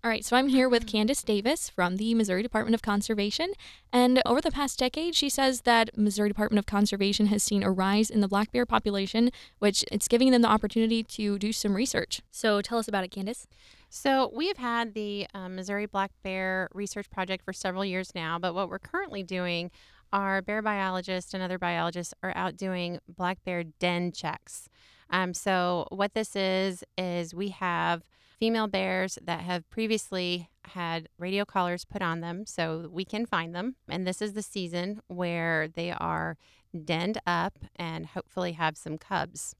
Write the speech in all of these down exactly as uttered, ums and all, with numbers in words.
All right, so I'm here with Candace Davis from the Missouri Department of Conservation. And over the past decade, she says that Missouri Department of Conservation has seen a rise in the black bear population, which it's giving them the opportunity to do some research. So tell us about it, Candace. So we've had the um, Missouri Black Bear Research Project for several years now, but what we're currently doing, our bear biologists and other biologists are out doing black bear den checks. Um, so what this is, is we have female bears that have previously had radio collars put on them so we can find them. And this is the season where they are denned up and hopefully have some cubs.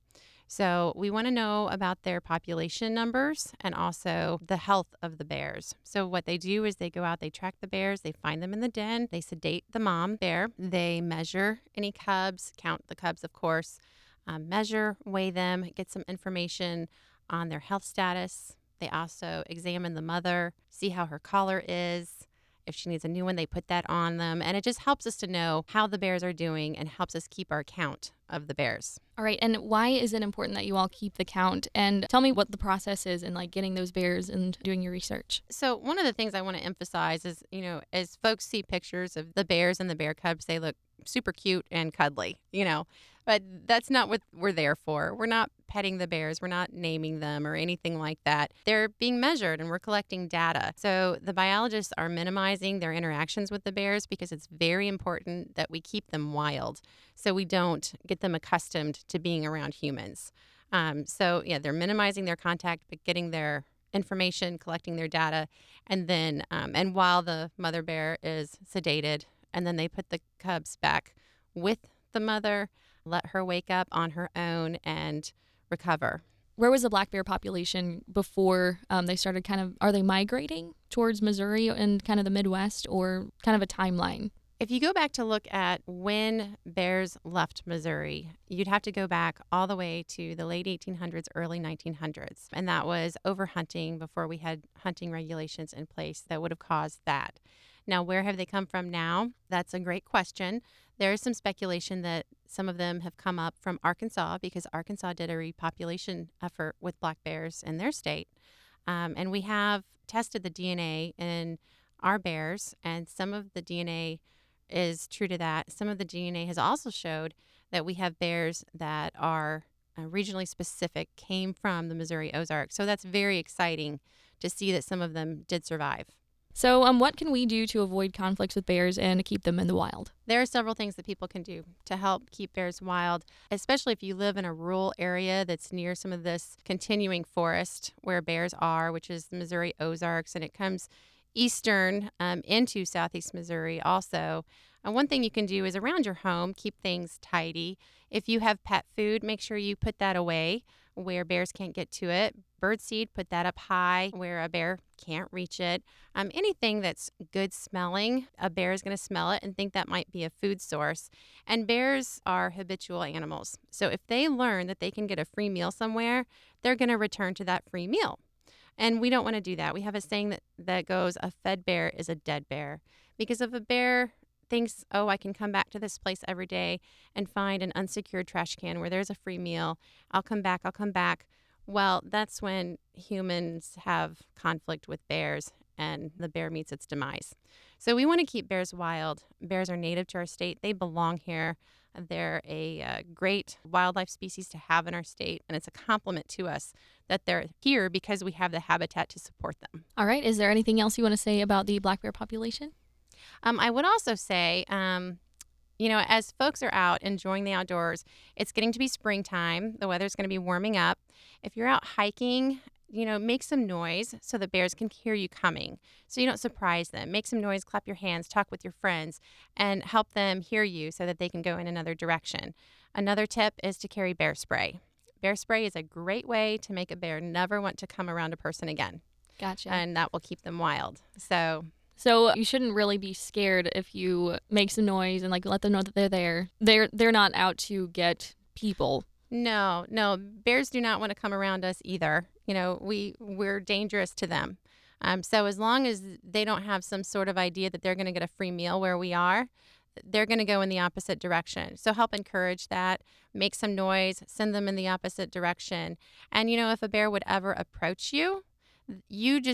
So we want to know about their population numbers and also the health of the bears. So what they do is they go out, they track the bears, they find them in the den, they sedate the mom bear, they measure any cubs, count the cubs, of course, um, measure, weigh them, get some information on their health status. They also examine the mother, see how her collar is. If she needs a new one, they put that on them. And it just helps us to know how the bears are doing and helps us keep our count of the bears. All right, and why is it important that you all keep the count? And tell me what the process is in like getting those bears and doing your research. So one of the things I want to emphasize is, you know, as folks see pictures of the bears and the bear cubs, they look super cute and cuddly, you know, but that's not what we're there for. We're not petting the bears. We're not naming them or anything like that. They're being measured and we're collecting data. So the biologists are minimizing their interactions with the bears because it's very important that we keep them wild so we don't get them accustomed to being around humans. Um, so yeah, they're minimizing their contact, but getting their information, collecting their data, and then um, and while the mother bear is sedated, and then they put the cubs back with the mother, let her wake up on her own and recover. Where was the black bear population before um, they started kind of, are they migrating towards Missouri and kind of the Midwest, or kind of a timeline? If you go back to look at when bears left Missouri, you'd have to go back all the way to the late eighteen hundreds, early nineteen hundreds. And that was overhunting before we had hunting regulations in place that would have caused that. Now, where have they come from now? That's a great question. There is some speculation that some of them have come up from Arkansas because Arkansas did a repopulation effort with black bears in their state. Um, and we have tested the D N A in our bears, and some of the D N A is true to that. Some of the D N A has also showed that we have bears that are uh, regionally specific, came from the Missouri Ozarks. So that's very exciting to see that some of them did survive. So um, what can we do to avoid conflicts with bears and to keep them in the wild? There are several things that people can do to help keep bears wild, especially if you live in a rural area that's near some of this continuing forest where bears are, which is the Missouri Ozarks, and it comes eastern um, into southeast Missouri also. Uh, one thing you can do is around your home, keep things tidy. If you have pet food, make sure you put that away where bears can't get to it. Birdseed, put that up high where a bear can't reach it. Um, anything that's good smelling, a bear is going to smell it and think that might be a food source. And bears are habitual animals. So if they learn that they can get a free meal somewhere, they're going to return to that free meal. And we don't want to do that. We have a saying that, that goes, a fed bear is a dead bear. Because if a bear thinks, oh, I can come back to this place every day and find an unsecured trash can where there's a free meal, I'll come back, I'll come back. Well, that's when humans have conflict with bears and the bear meets its demise. So we want to keep bears wild. Bears are native to our state. They belong here. They're a uh, great wildlife species to have in our state, and it's a compliment to us that they're here because we have the habitat to support them. All right. Is there anything else you want to say about the black bear population? Um, I would also say, um, you know, as folks are out enjoying the outdoors, it's getting to be springtime. The weather's going to be warming up. If you're out hiking, you know, make some noise so the bears can hear you coming so you don't surprise them. Make some noise, clap your hands, talk with your friends, and help them hear you so that they can go in another direction. Another tip is to carry bear spray. Bear spray is a great way to make a bear never want to come around a person again. Gotcha. And that will keep them wild. So So you shouldn't really be scared if you make some noise and like let them know that they're there. They're they're not out to get people. No, no, bears do not want to come around us either. You know, we we're dangerous to them. Um, so as long as they don't have some sort of idea that they're going to get a free meal where we are, they're going to go in the opposite direction. So help encourage that, make some noise, send them in the opposite direction. And, you know, if a bear would ever approach you, you just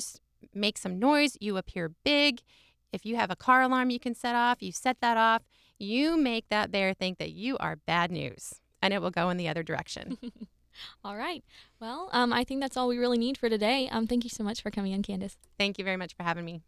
make some noise, you appear big. If you have a car alarm you can set off, you set that off. You make that bear think that you are bad news, and it will go in the other direction. All right. Well, um, I think that's all we really need for today. Um, thank you so much for coming in, Candace. Thank you very much for having me.